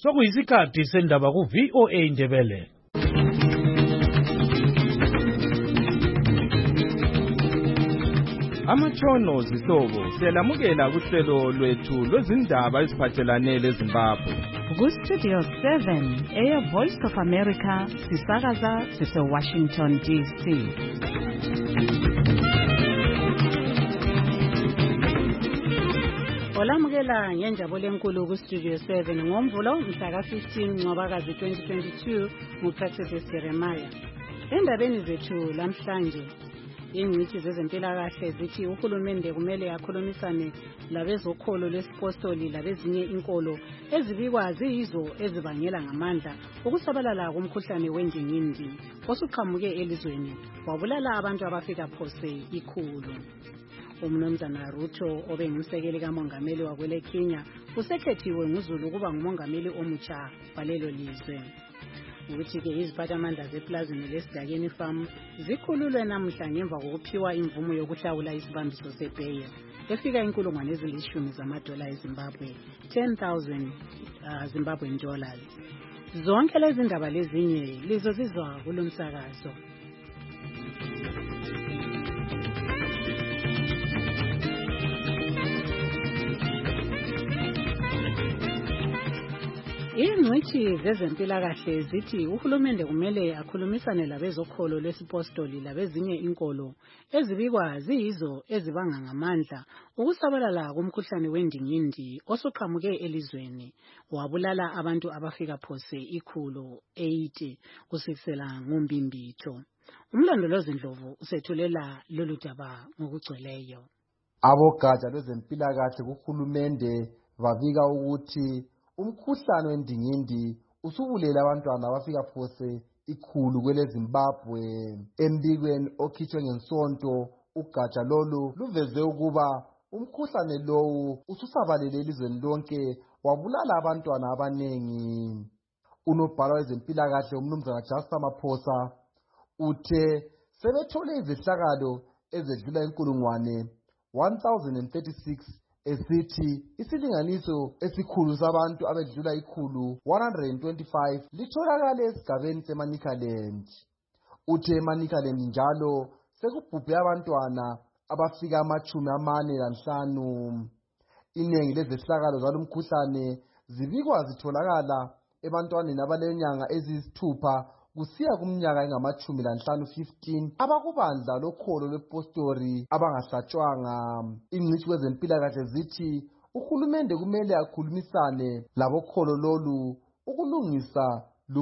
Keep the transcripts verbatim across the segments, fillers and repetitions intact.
Sokuyisikhathi sendaba ku V O A Indebele. Amatshono zihlobo siyalamukela kuhlelo lwethu lwezindaba eziphathelane leZimbabwe. Ku Studio seven, Air Voice of America, sisakaza sise Washington D C. Olamukela ngenjabulo enkulu ku Studio seven ngomvulo mhla ka fifteen Ncwabakazi twenty twenty-two nguPractice Jeremiah. Endabeni zethu lamhlanje ingcitshi zezempilakahle zithi uhulumende kumele akhulumisane labezokholo lwesipostoli labezinye inkolo ezibikwa ziyizo ezibangela ngamandla ukusabalala komkhuhlane wendingindi osuqhamuke elizweni wabulala abantu abafika phose ikhulu. Umnumzana Ruto obengumsekeli kamongameli wakwele Kenya usekhethiwe nguZulu kuba ngumongameli omutsha walelo lizwe. Ukuthi-ke iziphathamandla zeplazini lesidakeni farm zikhululwe namhla ngemva kokuphiwa imvumo yokuhlawula isibambiso sebheya efika inkulungwane ezilishumi zamadola eZimbabwe, ten thousand uh, Zimbabwean dollars. Zonke lezi ndaba lezinye lizozizwa kulo msakazo. Ingcitshi zezempilakahle zithi uhulumende kumele akhulumisane labezokholo lwesipostoli labezinye inkolo ezibikwa ziyizo ezibanga ngamandla ukusabalala komkhuhlane wendingindi osuqhamuke elizweni wabulala abantu abafika phose ikhulu eighty kusukela ngoMbimbitho. Umlondolozi Ndlovu usethulela lolu daba ngokugcweleyo. Abogatsha lwezempilakahle kuhulumende babika ukuthi umkhuhlane wendingindi usubulele abantwana abafika phose ikhulu kwele Zimbabwe. Embikweni okhitshwe ngensonto ugatsha lolu luveze ukuba umkhuhlane lowu ususabalele elizweni lonke wabulala abantwana abanengi. Unobhala wezempilakahle umnumzana Justa Maphosa uthe sebethole izehlakalo ezedlula inkulungwane one thousand thirty-six esithi isilinganiso esikhulu sabantu abedlula ikhulu one hundred twenty-five litholakala esigabeni seManicaland. Uthe eManicaland njalo sekubhubhe abantwana abafika amachumi amane lanhlanu. Inengi lezehlakalo zalumkhuhlane zibikwa zitholakala ebantwaneni abalenyanga eziyisithupha kusiya kumnyaka engamachumi lanhlanu fifteen abakubandla lokholo lwepostori abangahlatshwanga. Ingcitshi kwezempilakahle zithi uhulumende kumele akhulumisane labokholo lolu ukulungisa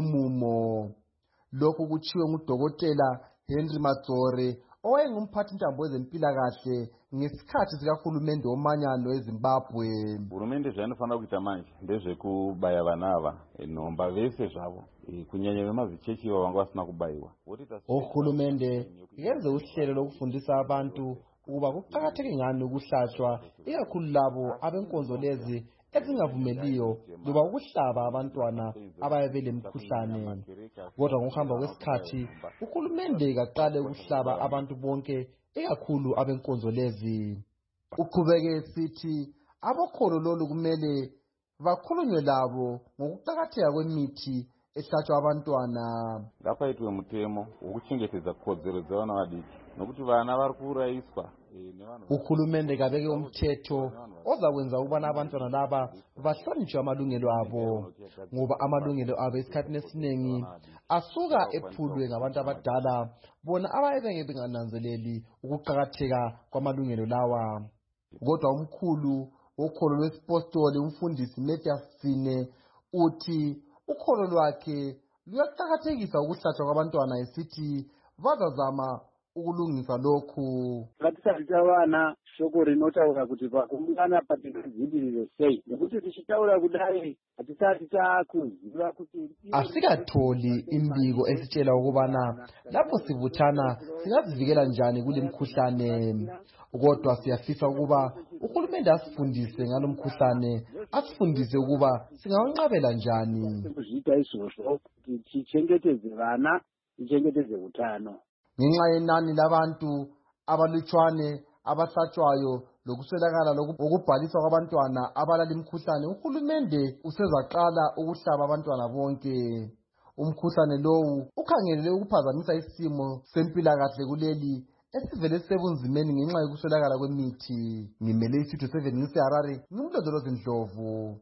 lumumo. Lokhu kutshiwo ngudokotela Henry Madzore owayengumphathintambo wezempilakahle ngesikhathi sikahulumende womanyano eZimbabwe. Hurumende zvainofanira kuita manje ndezvekubaya vana ava nhomba vese zvavo kunyanya vemazichechi ivo vanga vasina kubayiwa. Uhulumende yenze uhlelo lokufundisa abantu ukuba kuqakatheke ngani ukuhlatshwa ikakhulu labo abenkonzo lezi ezingavumeliyo loba ukuhlaba abantwana abayebele mkhuhlane. Kodwa ngokuhamba kwesikhathi uhulumende kaqale ukuhlaba abantu bonke ikakhulu abenkonzo lezi. Uqhubeke sithi abokholo lolu kumele bakhulunywe labo ngokuqakatheka kwemithi ehlatshwa abantwana. Ngapaitwe mutemo wokuchengetedza kodzero dzevana vadiki nokuti vana vari kuurayiswa. Uhulumende kabeke umthetho ozakwenza ukubana abantwana laba bahlonitshwe amalungelo abo, ngoba amalungelo abo esikhathini esiningi asuka ephulwe ngabantu abadala bona abayebe bengananzeleli ukuqakatheka kwamalungelo lawa. Kodwa umkhulu wokholo lwesipostoli umfundisi Matthew Sine uthi ukholo lwakhe luyaqakathekisa ukuhlatshwa kwabantwana esithi bazazama ukulungisa lokhu. Ngatisati abana shoko rinotaura kuti pakuungana patingadzivirire sei nekuti tichitaura kudai hatisati takuziva kuti asikatholi imbiko esitshela ukubana lapho sivuthana singazivikela njani kule mkhuhlane. Kodwa siyafisa ukuba uhulumende asifundise ngalo mkhuhlane, asifundise ukuba singawenqabela njani. Kuzviita izvozvo kuti tichengetedze vana, tichengetedze utano. Ngenxa yenani labantu abalutshwane abahlatshwayo lokuswelakala lokubhaliswa kwabantwana abalala imikhuhlane, uhulumende usezaqala ukuhlaba abantwana bonke. Umkhuhlane lowu ukhangelele ukuphazamisa isimo sempilakahle kuleli esivele sebunzimeni ngenxa yokuswelakala kwemithi. Ngimele isitho seven ngiseHarare, ngimlondolozi Ndlovu.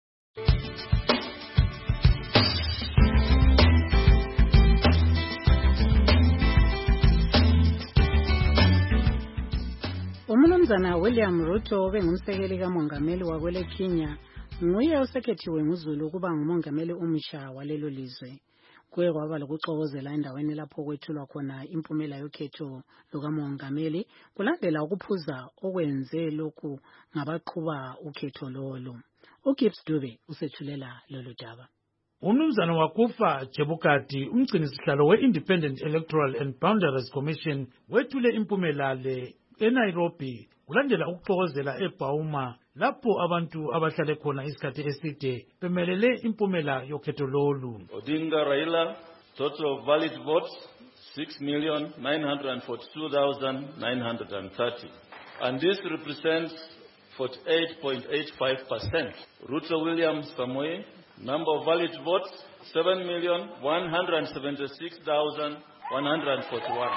Umnumzana William Ruto obengumsekeli kamongameli wakwele Kenya nguye osekhethiwe nguZulu ukuba ngumongameli omusha walelo lizwe. Kuye kwaba lokuxokozela endaweni lapho kwethulwa khona impumela yokhetho lukamongameli kulandela ukuphuza okwenze lokhu ngabaqhuba ukhetho lolo. uGibbs Dube usethulela lolu daba. Umnumzana Wakufa Chebukati umgcinisihlalo we-Independent Electoral and Boundaries Commission wethule impumela le eNairobi kulandela ukuxokozela eBauma lapho abantu abahlale khona isikhathi eside bemelele impumela yokhetho lolu. Odinga Raila, total of valid votes six million nine hundred forty-two thousand nine hundred thirty, and this represents forty-eight point eight five percent. Ruto William Samoei, number of valid votes seven million one hundred seventy-six thousand one hundred forty-one.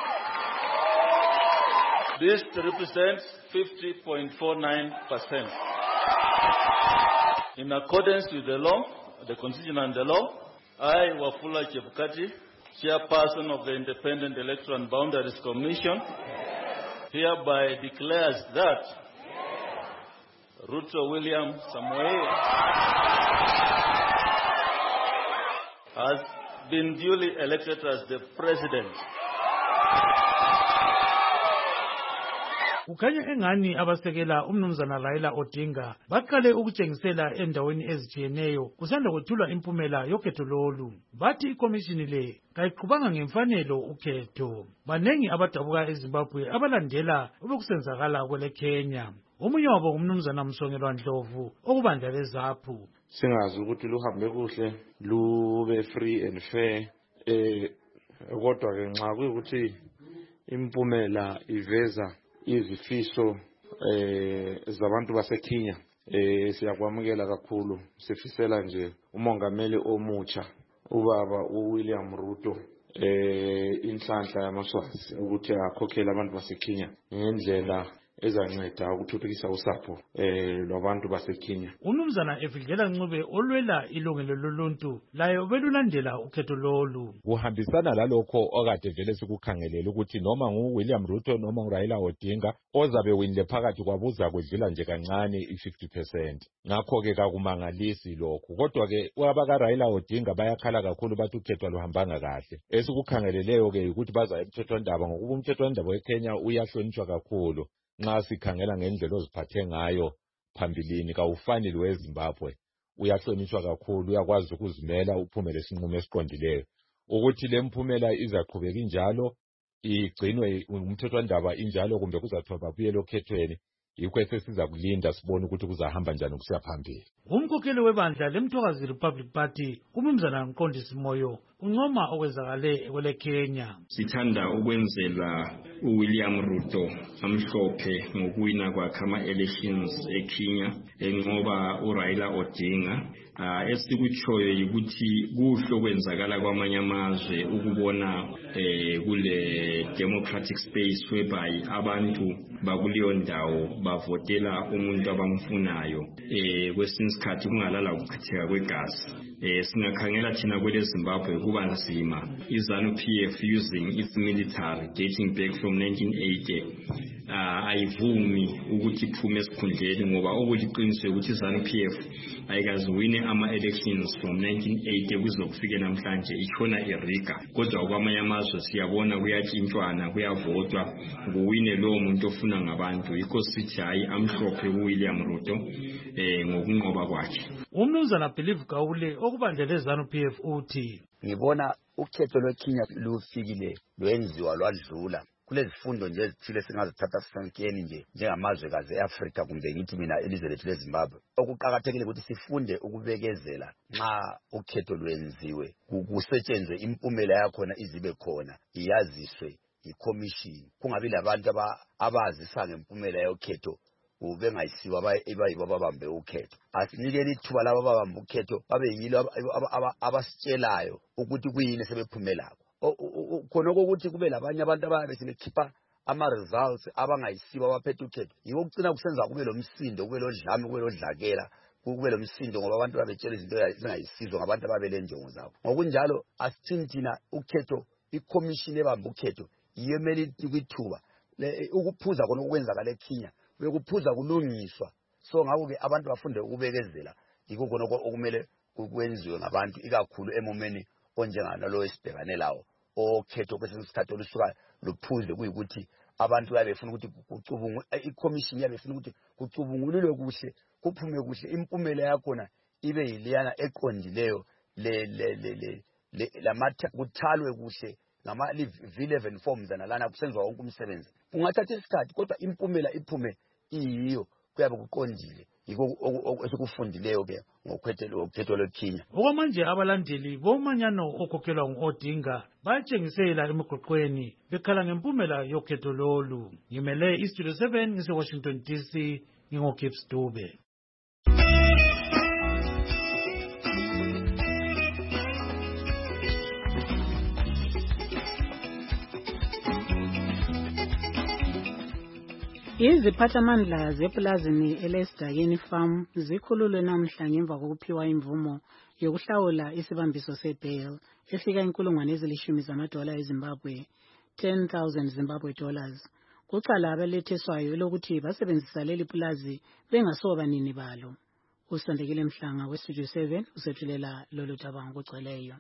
This represents fifty point four nine percent. In accordance with the law, the Constitution and the law, I, Wafula Chebukati, Chairperson of the Independent Electoral and Boundaries Commission, hereby declares that Ruto William Samoei has been duly elected as the President. Kukhanya engani abasekela umnumzana Raila Odinga baqale ukutshengisela endaweni ezitshiyeneyo kusanda kwethulwa impumela yokhetho lolu. Bathi ikomishini le kayiqhubanga ngemfanelo ukhetho. Banengi abadabuka eZimbabwe abalandela obekusenzakala kwele Kenya. Omunye wabo umnumzana Msongelwa Ndlovu okubandla leZaphu. Singazi ukuthi luhambe kuhle lube free and fair eh kodwa ke nxa kuyikuthi impumela iveza izifiso eh zabantu baseKenya eh siyakwamukela kakhulu sifisela nje umongameli omutsha ubaba uWilliam Ruto eh inhlanhla yamaswazi ukuthi akhokhele abantu baseKenya ngendlela ezanceda ukuthuthukisa usapho eh lwabantu baseKenya. Umnumzana Efidlela Ncube olwela ilungelo loluntu layo belulandela ukhetho lolu. Kuhambisana lalokho okade vele sikukhangelela ukuthi noma nguWilliam Ruto noma nguRaila Odinga ozabe winile phakathi kwabuza kwedlula nje kancane i-fifty percent. Ngakho ke kakumangalisi lokho. Kodwa ke abaka Raila Odinga bayakhala kakhulu bathi ukhetho luhambanga kahle. Esikukhangeleleyo ke ukuthi baza emthethwandaba ngokuba umthethwandaba weKenya uyahlonishwa kakhulu. Nxa sikhangela ngendlela oziphathe ngayo phambilini kawufani loweZimbabwe uyahlonishwa kakhulu uyakwazi ukuzimela uphumele isinqumo esiqondileyo ukuthi lemphumela izaqhubeka injalo igcinwe umthethwandaba injalo kumbe kuzathiwa babuyele okhethweni yikho sesiza kulinda sibone ukuthi kuzahamba njani ukusiya phambili. Umkhokheli webandla leMthokazi Republic Party umnumzana Mqondisi Moyo uncoma okwenzakale kwele Kenya. Sithanda ukwenzela uWilliam Ruto amhlophe ngokuwina kwakhe ama-elections eKenya enqoba uRaila Odinga. Uh, esikutshoyo yikuthi kuhle kwenzakala kwamanye amazwe ukubona eh, kule democratic space whereby abantu bakuleyo ndawo bavotela umuntu abamfunayo eh kwesinye isikhathi kungalala ukuchitheka kwegazi. Eh singakhangela thina kwele Zimbabwe kuba nzima. iZanu P F using its military dating back from nineteen eighty uh, ayivumi ukuthi iphume esikhundleni ngoba okuliqiniso ukuthi iZanu P F ayikaziwine ama-elections from nineteen eighty kuze kufike namhlanje ikhona eRiga. Kodwa kwamanye amazwe siyabona kuyatshintshwana kuyavotwa kuwine lowo muntu ofuna ngabantu. Yikho sithi hayi amhlophe uWilliam Ruto eh ngokunqoba kwakhe. Umnumzana Believe Gawule okubandlela iZanu P F uthi ngibona ukhetho lweKenya lufikile lwenziwa lwadlula kulezifundo nje ezithile singazithatha sisankeni nje njengamazwekazi eAfrika kumbe ngithi mina elizwe lethu leZimbabwe. Okuqhakathekile ukuthi sifunde ukubekezela nxa ukhetho lwenziwe kusetshenzwe impumela yakhona izibe khona iyaziswe iCommission kungabi labantu abazisa ngempumela yokhetho bengayisiwa abayibo ababambe ukhetho. Asinikele ithuba labo ababambe ukhetho babe yilo abasitshelayo ukuthi kuyini sebephumelako. Khonoko ukuthi kube labanye abantu ababe sebekhipha ama-results abangayisiwa abaphethe ukhetho. Yiwo kucina kusenza kube lo msindo, kube lo dlame, kube lo dlakela, kube lo msindo ngoba abantu babetshela izinto ezingayisizwe ngabantu ababele njongo zabo. Ngokunjalo asithina ukhetho, i-commission ebamba ukhetho yiyo emele kwithuba ukuphuza khona okwenzakala eKenya bekuphuza kulungiswa. So ngakho ke abantu bafunde ukubekezela yikho khona okumele kwenziwe ngabantu ikakhulu emomeni onjengana lo esibhekane lawo okhetho kwesinye isikhathi olusuka luphuze kuyikuthi abantu babefuna ukuthi kucubungwe i-commission yabefuna ukuthi kucubungulwe kuhle kuphume kuhle impumela yakhona ibe yiliyana eqondileyo le le le le lamatha kuthalwe kuhle ngama V eleven forms nalana kusenzwa wonke umsebenzi. Kungathatha isikhathi kodwa impumela iphume iyiyo kuyabe kuqondile yiko esikufundileyo ke ngokwethelo ukhetho leKenya. Okwamanje abalandeli bomanyano okhokhelwa ngu-Odinga bayatshengisela emigoqweni bekhala ngempumela yokhetho lolu. Ngimele iStudio seven ngise-Washington D C ngingo-Gibbs Dube. Iziphathamandla zepulazini elesiDakeni Farm zikhululwe namhla ngemva kokuphiwa imvumo yokuhlawula isibambiso sebail efika inkulungwane ezilishumi zamadola eZimbabwe, ten thousand Zimbabwe dollars. Kucala abaletheswayo lokuthi basebenzisa leli pulazi bengasobanini balo. Usandekile Mhlanga weStudio seven usethulela lolu daba ngokugcweleyo.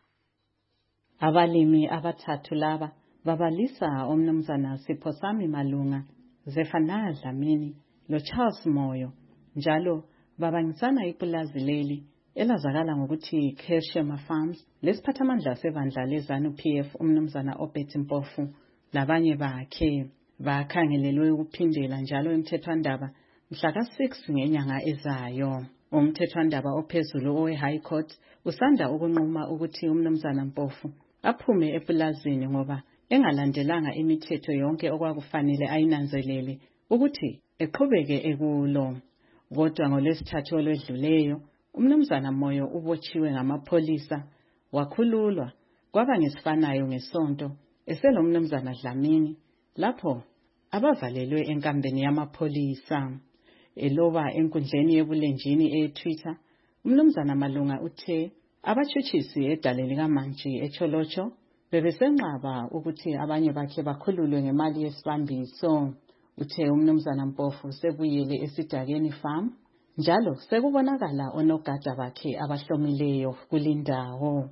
Abalimi abathathu laba babalisa omnumzana Siphosami Malunga, Zephaniah Dlamini lo Charles Moyo, njalo babangisana ipulazi leli elazakala ngokuthi Kershema Farms lesiphathamandla sebandla leZanu P F umnumzana Obert Mpofu labanye bakhe bakhangelelwe ukuphindela njalo emthethwandaba mhla ka six ngenyanga ezayo. Umthethwandaba ophezulu owe High Court usanda ukunquma ukuthi umnumzana Mpofu aphume epulazini ngoba engalandelanga imithetho yonke okwakufanele ayinanzelele ukuthi eqhubeke ekulo. Kodwa ngolesithathu olwedluleyo umnumzana Moyo ubotshiwe ngamapholisa wakhululwa kwaba ngesifanayo ngesonto eselo umnumzana Dlamini lapho abavalelwe enkambeni yamapholisa. Eloba enkundleni yebulenjini eTwitter umnumzana Malunga uthe abatshutshisi edaleni kaMantshi eCholocho bebesenqaba ukuthi abanye bakhe bakhululwe ngemali yesibambiso. Uthe umnumzana Mpofu sebuyele esidakeni farm njalo sekubonakala onogada bakhe abahlomileyo kulindawo.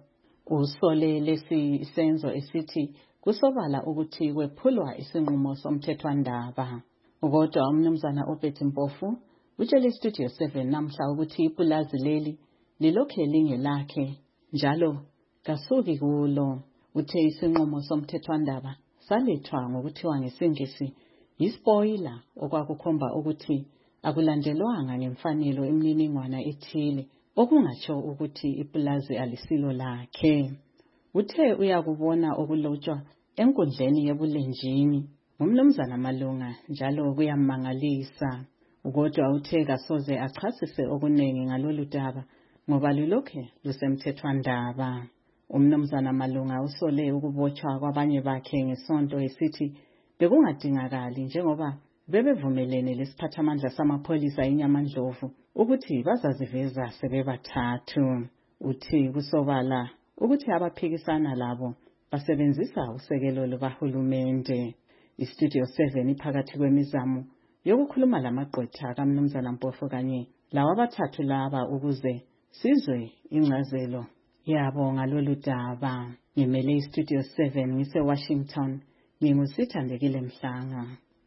Usole lesi isenzo esithi kusobala ukuthi kwephulwa isinqumo somthethwandaba. Kodwa umnumzana Obert Mpofu utshele iStudio seven namhla ukuthi ipulazi leli lilokhe lingelakhe njalo kasuki kulo. Uthe isinqumo somthethwandaba salethwa ngokuthiwa ngesingisi yispoiler okwakukhomba ukuthi akulandelwanga ngemfanelo imininingwana ethile okungatsho ukuthi ipulazi alisilo lakhe. Uthe uyakubona okulotshwa enkundleni yebulenjini umnumzana Malunga njalo kuyamangalisa. Kodwa uthe kasoze achasise okunengi ngalolu daba ngoba lulokhe lusemthethwandaba. Umnumzana Malunga usole ukubotshwa kwabanye bakhe ngesonto esithi bekungadingakali njengoba bebevumelene lesiphathamandla samapholisa iNyamandlovu ukuthi bazaziveza sebebathathu. Uthi kusobala ukuthi abaphikisana labo basebenzisa usekelo lukahulumende. iStudio seven iphakathi kwemizamo yokukhuluma lamagqwetha kaMnumzana Mpofu kanye lawa abathathu laba ukuze sizwe incazelo yabo ngalolu daba. Ngimele iStudio seven ngise-Washington, ngingusithandekile Mhlanga.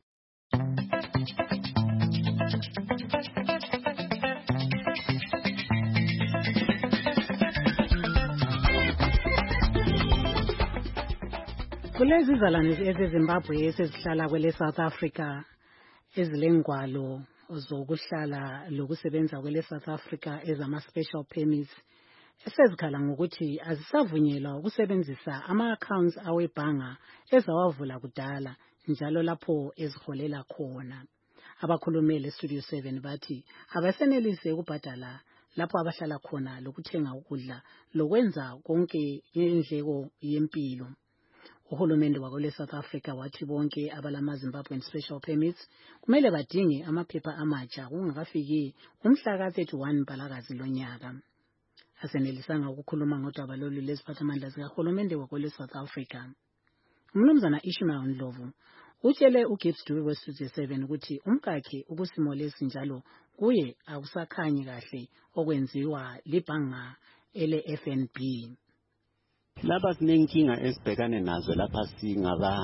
Kulezi zalwane ezeZimbabwe esezihlala kwele South Africa ezilengwalo zokuhlala lokusebenza kwele South Africa ezama special permits esezikhala ngokuthi azisavunyelwa ukusebenzisa ama-accounts awebhanga ezawavula kudala njalo lapho eziholela khona. abakhulumele Studio seven bathi abasenelise ukubhadala lapho abahlala khona lokuthenga ukudla lokwenza konke indleko yempilo. Uhulumende wakole South Africa wathi bonke abalama Zimbabwean special permits kumele badinge amaphepha amatsha kungakafiki umhla ka thirty-one Mpalakazi lonyaka. Asenelisanga ukukhuluma ngodaba lolu leziphathamandla zikahulumende wakole South Africa. Umnumzana Ishmael Ndlovu utshele uGibbs Dube we Studio seven ukuthi umkakhe ukusimo lesinjalo kuye akusakhanyi kahle okwenziwa libhanga ele F N B. Laba sinenkinga esibhekane nazo lapha singaba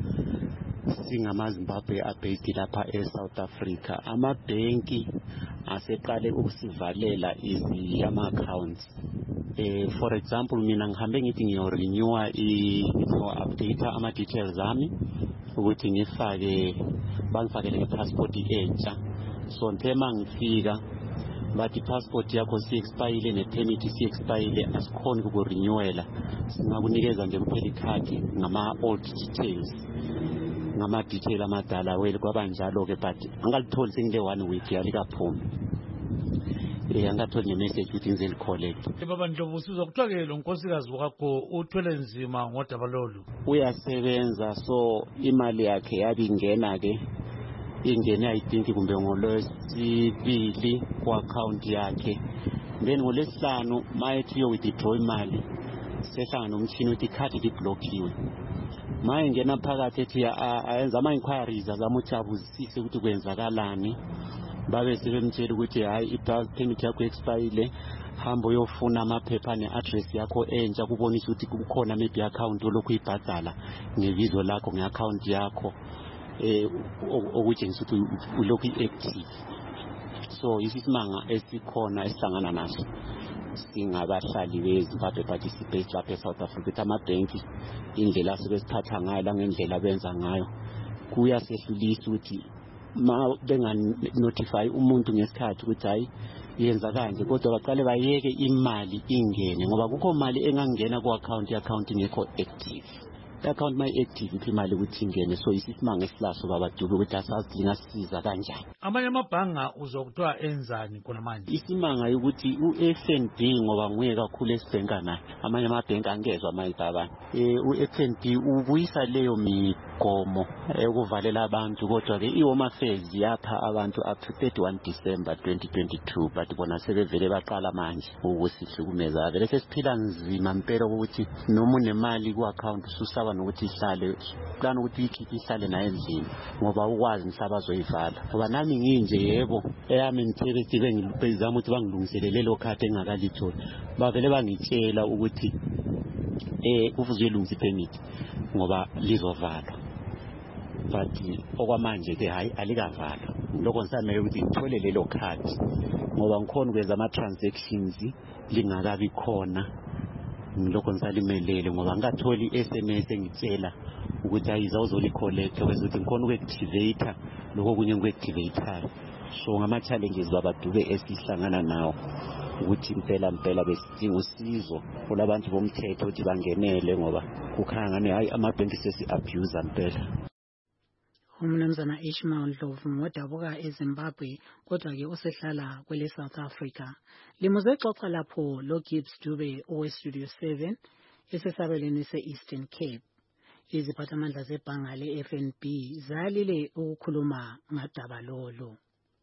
singama Zimbabwe abased lapha eSouth Africa. Amabhenki aseqale ukusivalela izi ama accounts. Eh for example mina ngihambe ngithi ngiyo renew i update ama details ami ukuthi ngifake bangifakele i-passport entsha. So nthema ngifika bathi passport yakho si expire ne permit si expire asikhoni ukurenewela, singakunikeza nje kuphela ikhadi ngama old details ngama detail amadala wele kwabanjalo ke but angalitholi sengile one week yalikaphumi. Eh angatholi ne message ukuthi ngizeli collect. Baba Ndlovu sizokuthiwa ke lo nkosikazi wakho uthwele nzima ngodaba lolu. Uyasebenza so imali yakhe yabingena ke ingene I think kumbe ngolwesibili ku account yakhe, then ngolesihlanu mayethi yo withdraw imali sehlanga nomchini uthi ikhadi liblockiwe. Maye ngena phakathi ethi ayenza ama inquiries azamuthabuzisise ukuthi kwenzakalani, babe sebemtshela ukuthi hayi i-permit yakho expire, hambo yofuna amaphepha ne-address yakho entsha kubonisa ukuthi kukhona maybe account olokhu ibhadala ngebizo lakho nge-account yakho eh okutshengisa ukuthi ulokhu active. So isimanga esikhona esihlangana naso singabahlali beZimbabwe participate lapha eSouth Africa, amabhenki indlela asebesithatha ngayo langendlela benza ngayo kuyasehlulisa ukuthi ma benga notify umuntu ngesikhathi ukuthi hayi yenza kanje, kodwa baqale bayeke imali ingene ngoba kukho mali engangena ku account i-account ngekho active. Account my active imali ukuthi ingene, so isisimanga esilaso baba Dube ukuthi asazi lingasiza kanjani. Amanye amabhanga uzokuthiwa enzani khona manje? Isimanga ukuthi u-F N B ngoba nguye kakhulu esibhenka naye, amanye amabhenki angezwa amanye abantu. Eh u-F N B ubuyisa leyo migomo ekuvalela abantu, kodwa ke iHome Affairs yapha abantu up to thirty-one December twenty twenty-two, but bona sebevele baqala manje ukusihlukumeza. Vele sesiphila nzima impela ukuthi noma unemali ku account susaba nokuthi ihlale plan ukuthi ikhiphe ihlale naye endlini ngoba ukwazi mhlaba azoyivala. Ngoba nami nginje yebo eyami ngithethe bengizama ukuthi bangilungiselele lo khadi engakalitholi, bavele bangitshela ukuthi eh kufuze ulungise permit ngoba lizovalwa, but okwamanje ke hayi alikavalwa. Lokho ngisamele ukuthi ngithole lelo khadi ngoba ngikhona ukwenza ama transactions lingakabi khona. Ngilokho ngisalimelele ngoba ngatholi i-S M S engitshela ukuthi ayiza uzoli collect wenza ukuthi ngikhona uku-activate lokho kunye ngiku-activate. So ngama challenges baba Dube esihlangana nawo ukuthi impela impela besidinga usizo kulabantu bomthetho ukuthi bangenele ngoba kukhanga ngane hayi amabhenki sesi abuse impela. Umnumzana Ishmael Ndlovu ngodabuka eZimbabwe kodwa ke usehlala kwele South Africa. Limuze xoxa lapho lo Gibbs Dube owe Studio seven esesabelweni se-Eastern Cape. Iziphathamandla zebhanga le-F N B zalile ukukhuluma ngadaba lolo.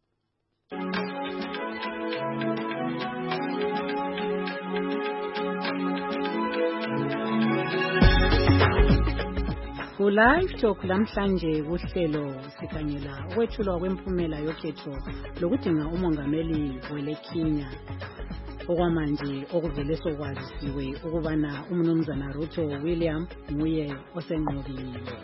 Live Talk lamhlanje kuhlelo sikhanyela ukwethulwa kwempumela yokhetho lokudinga umongameli wele Kenya. Okwamanje okuvele sokwazisiwe ukubana umnumzana Ruto William nguye osenqobiwe.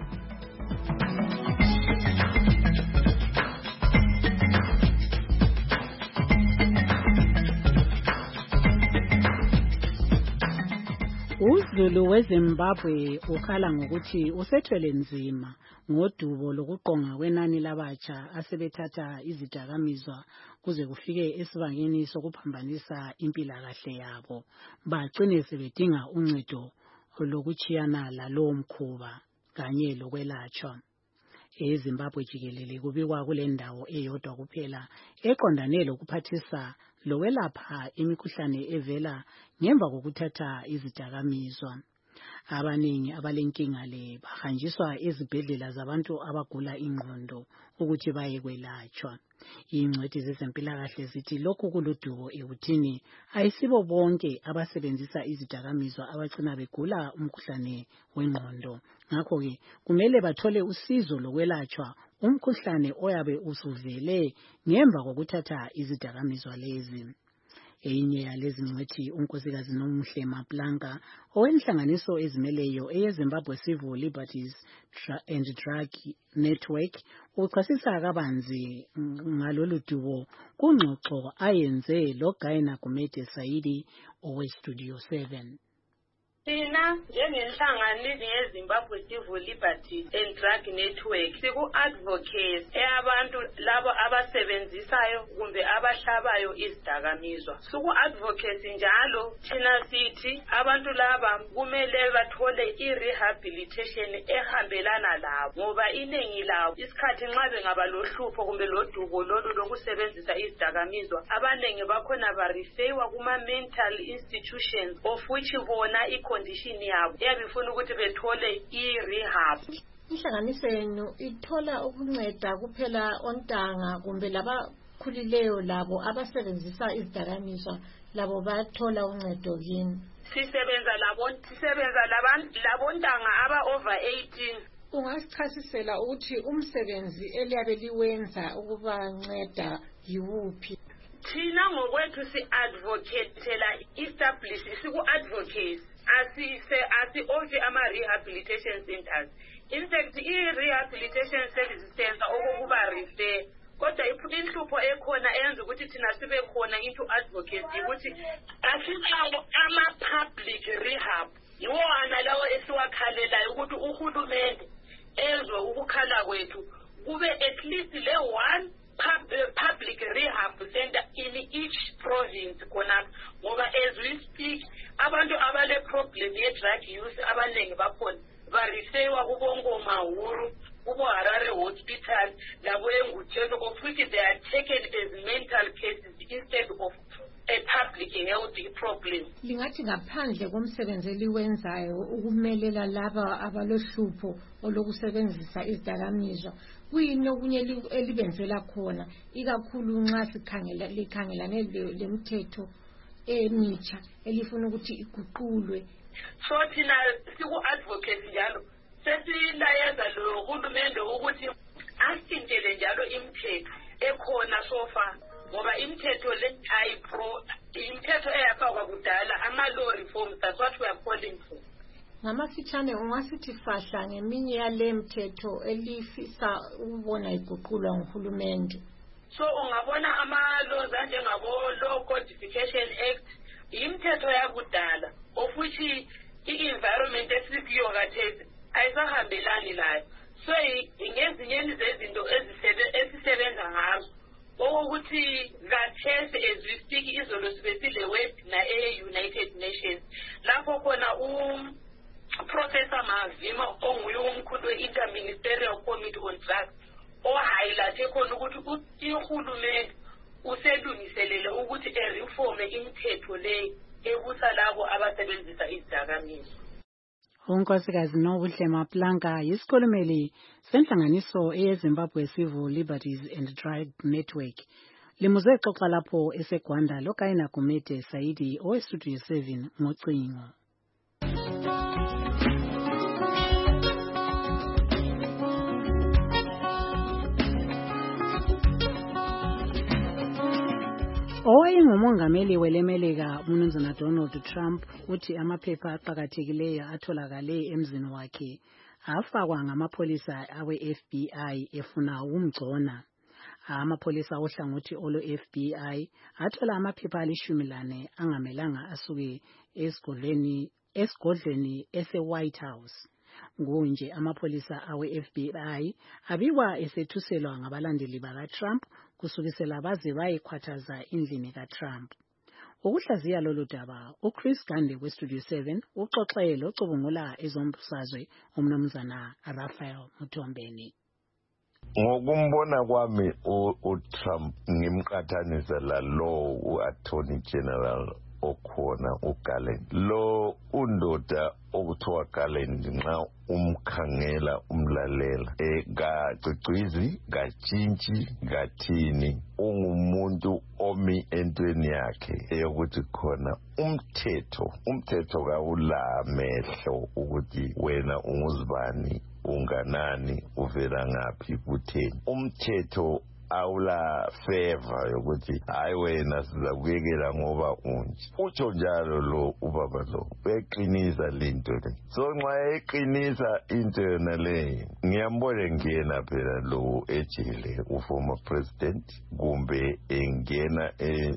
uZulu weZimbabwe ukhala ngokuthi usethwele nzima ngodubo lokuqonga kwenani labatsha asebethatha izidakamizwa kuze kufike esibangeni sokuphambanisa impilakahle yabo, bagcine sebedinga uncedo lokuchiyana lalowo mkhuba kanye lokwelatshwa. eZimbabwe jikelele kubikwa kule ndawo eyodwa kuphela eqondane lokuphathisa lokwelapha imikhuhlane evela ngemva kokuthatha izidakamizwa. Abaningi abalenkinga le bahanjiswa ezibhedlela zabantu abagula ingqondo ukuthi bayekwelatshwa. Ingcwethi zezempilakahle zithi lokhu kuludubo ekuthini ayisibo bonke abasebenzisa izidakamizwa abagcina begula umkhuhlane wengqondo. Ngakho ke kumele bathole usizo lokwelatshwa umkhuhlane oyabe usuvele ngemva kokuthatha izidakamizwa lezi. Eyinye yalezi ngcwethi unkosikazi Nomuhle Maplanka owenhlanganiso ezimeleyo eyeZimbabwe Civil Liberties and Drug Network uchasisa kabanzi ngalolu dubo kungxoxo ayenze loGaina Gumede Saidi oweStudio seven. Thina njengenhlanganiso yeZimbabwe Civil Liberties and Drug Network siku-advocates eyabantu labo abasebenzisayo kumbe abahlabayo izidakamizwa. Siku-advocates njalo thina sithi abantu laba kumele bathole i-rehabilitation ehambelana labo ngoba iningi labo isikhathi nxa bengaba lohlupho kumbe lodubo lolu lokusebenzisa izidakamizwa abaningi bakhona barifewa kuma-mental institutions of which bona condition yabo yabifuna ukuthi bethole i-rehab. Inhlanganiso yenu ithola ukunceda kuphela ontanga kumbe labakhulileyo labo abasebenzisa izidakamizwa labo bathola uncedo kini? Sisebenza labo sisebenza labantu labontanga aba over eighteen. Ungasichasisela ukuthi umsebenzi eliyabe liwenza ukubanceda yiwuphi? Thina ngokwethu si-advocatela establish siku-advocates asise asi-offer ama-rehabilitation centers. In fact, i-rehabilitation services center okokuba refer kodwa inhlupho ekhona eyenza ukuthi thina sibe khona into advocacy ukuthi asilawo ama-public rehab yiwona lawo esiwakhalelayo ukuthi uhulumende ezwe ukukhala kwethu kube at least le one public rehab center in each province khona ngoba as we speak abantu abale problem ye drug use abaningi bakhona barifewa kubongoma huru kubo Harare hospital labo eNgutsheni of which they are taken as mental cases instead of a public health problem. Lingathi ngaphandle komsebenzi eliwenzayo ukumelela laba abalohlupho olokusebenzisa izidakamizwa kuyini okunye elibenzela khona ikakhulu nxa sikhangela likhangelane lemithetho emitsha elifuna ukuthi iguqulwe? So thina siku-advocate njalo sesilayeza lo hulumende ukuthi asintele njalo imithetho ekhona sofa ngoba imithetho le ayipro imithetho eyafakwa kudala ama-law reforms, that's what we are calling for. Ngamafitshane ungasithi fahla ngeminye yale mithetho elifisa ukubona iguqulwa nguhulumende. So ungabona ama-laws anjengabo-Law Codification Act imithetho yakudala of which i-environment esikuyo khathesi ayisahambelani layo. So ingezinyeni zezinto esisebenza ngazo okokuthi khathesi as we speak izolo sibesile web na e-United Nations lapho khona u Professor Mavima onguye umkhulu we-Interministerial Committee on Drugs ohighlighte khona ukuthi uhulumende uselungiselele ukuthi ereforme imithetho le ebusa labo abasebenzisa izidakamizwa. Unkosikazi Nomuhle Maplanka yisikhulumeli senhlanganiso eyeZimbabwe Civil Liberties and Drug Network. Limuze xoxa lapho eseGwanda loGaina Gumede Saidi oweStudio seven ngocingo. Owayengumongameli welemelika uMnumzana Donald Trump uthi amaphepha aqhakathekileyo atholakale emzini wakhe afakwa ngamapholisa awe-F B I efuna ukumgcona. Amapholisa ohlangothi olo F B I athola amaphepha alishumi lane angamelanga asuke esigodlweni esigodlweni ese-White House. Ngunje amapholisa awe-F B I abikwa esethuselwa ngabalandeli baka-Trump kusukisela baze bayekhwathaza endlini ka-Trump. Ukuhlaziya lolu daba uChris Gande weStudio seven uxoxe locubungula ezombusazwe uMnumzana Raphael Muthombeni. ngokumbona kwami uTrump ngimqathanisa la lo uAttorney General okhona uGarland. Lo undoda okuthiwa Garland nxa umkhangela umlalela ekacicizi katshintshi kathini ungumuntu omi entweni yakhe eyokuthi khona umthetho umthetho kawulamehlo ukuthi wena unguzibani unganani uvela ngaphi kutheni umthetho awula favor yokuthi hayi wena sizakuyekela ngoba unje utsho njalo lo ubaba lo uyayiqinisa lento le so nxa eqinisa into yona le ngiyambona ngena phela lo ejele uformer president kumbe engena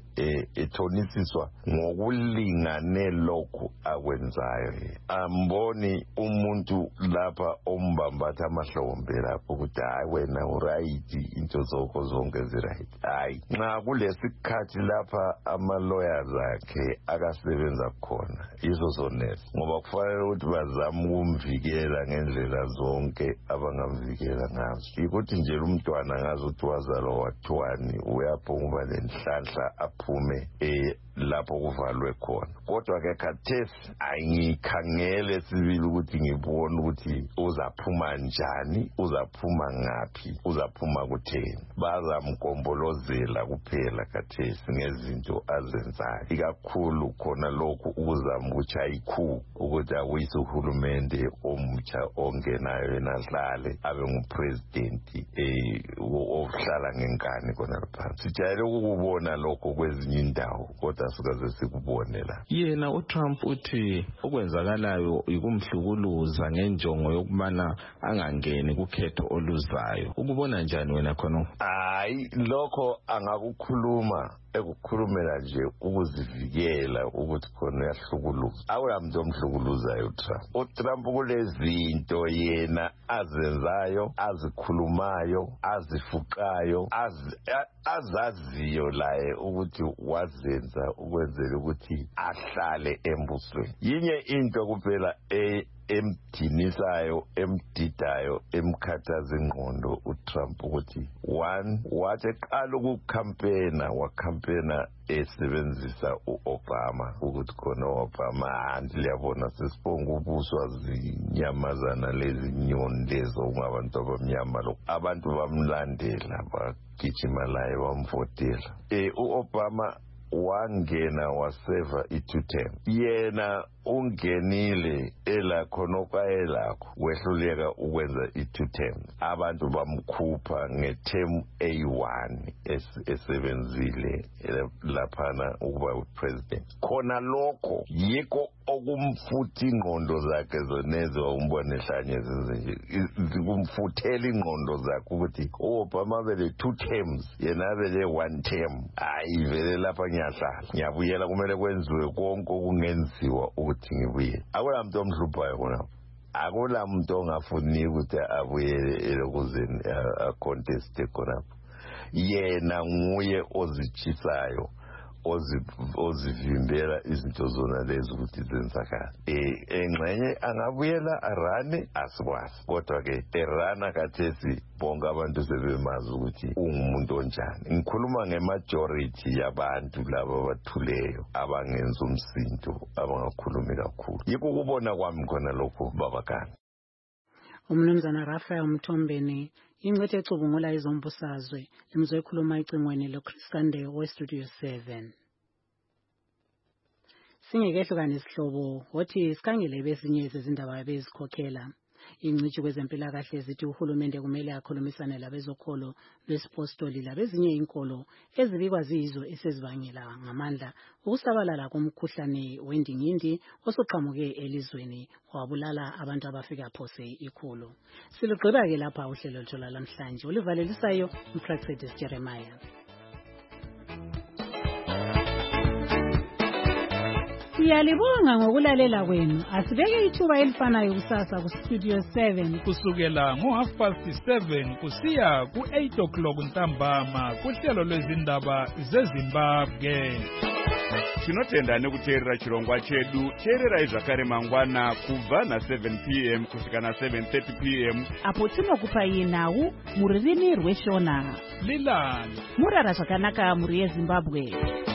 ethonisiswa ngokulingane lokhu akwenzayo amboni umuntu lapha ombambatha amahlombe lapho ukuthi hayi wena uright into zokho zonke ziright hayi nxa kulesikhathi lapha ama-lawyers akhe akasebenza khona izo zonezi ngoba kufanele ukuthi bazame ukumvikela ngendlela zonke abangamvikela ngazo ikuthi nje umntwana ngazi ukuthi wazalwa wathiwani uyaphuma uba nenhlanhla aphume eh lapho kuvalwe khona kodwa ke khathesi angikhangele sibili ukuthi ngibone ukuthi uzaphuma njani uzaphuma ngaphi uzaphuma kutheni bazamgombolozela kuphela khathesi ngezinto azenzayo ikakhulu khona lokhu ukuzama ukuthi ayikhu ukuthi awuyise uhulumende omutsha ongenayo yena adlale abe ngupresident eh ohlala ngenkani khona lapha sijayele ukubona lokho kwezinye indawo kodwa sikaze sikubone la yena uTrump uthi okwenzakalayo ikumhlukuluza ngenjongo yokubana angangeni kukhetho oluzayo ukubona njani wena khona hayi lokho angakukhuluma ekukhulumela nje ukuzivikela ukuthi khona uyahlukuluza awulamuntu omhlukuluzayo uTrump uTrump kulezinto yena azenzayo azikhulumayo azifuqayo azaziyo laye ukuthi wazenza ukwenzela ukuthi ahlale embusweni yinye into kuphela e emdinisayo emdidayo emkhathaza ingqondo uTrump ukuthi one wathi eqala ukukhampena wakhampena esebenzisa uObama ukuthi khona uObama hanti liyabona sesibonga ubuswa zinyamazana lezi nyoni lezo ungabantu abamnyama lo abantu bamlandela bagijima laye bamvotela eh uObama wangena waseva i-two term yena ungenile elakho nokwayelakho wehluleka ukwenza i-two term abantu bamkhupha nge-term A one esebenzile laphana ukuba upresident khona lokho yikho okumfuthi ingqondo zakhe zonezo umbone ehlanye nje zikumfuthela ingqondo zakhe ukuthi uObama bele two terms yena bele one term hayi vele lapha ngiyahlala ngiyabuyela kumele kwenziwe konke okungenziwa ukuthi ngibuye akula muntu omhluphayo khona akula muntu ongafuni ukuthi abuyele elokuzeni a contest khona yena nguye ozichisayo ozivimbela izinto zona lezi ukuthi zenzakala eh engxenye angabuyela arane asikwazi kodwa ke erana kathesi bonke abantu sebemazi ukuthi ungumuntu onjani ngikhuluma ngemajority yabantu laba bathuleyo abangenza umsindo abangakhulumi kakhulu yikho kubona kwami khona lokho babakani umnumzana Raphael Mthombeni ingcwethe ecubungula izombusazwe limzokhuluma icingweni loChris Kande weStudio seven singekehluka isihlobo wothi sikhangele bezinye izindaba ebezikhokhela ingcitshi kwezempilakahle zithi uhulumende kumele akhulumisane labezokholo lwesipostoli labezinye inkolo ezibikwa ziyizo esezibangela ngamandla ukusabalala komkhuhlane wendingindi osuqhamuke elizweni wabulala abantu abafika phose ikhulu silugqiba ke lapha uhlelo lwethu namhlanje olivalelisayo uPractice Jeremiah Siyalibonga ngokulalela kwenu. Asibeke ithuba elifanayo kusasa ku Studio seven kusukela ngo half past seven kusiya ku eight o'clock ntambama kuhlelo lwezindaba zeZimbabwe. tinotenda nekuteerera chirongwa chedu. Teererai zvakare mangwana kubva na seven p m kusvika na seven thirty p m apo tinokupai nhau mururimi rweshona. Leland murara zvakanaka mhuri yeZimbabwe.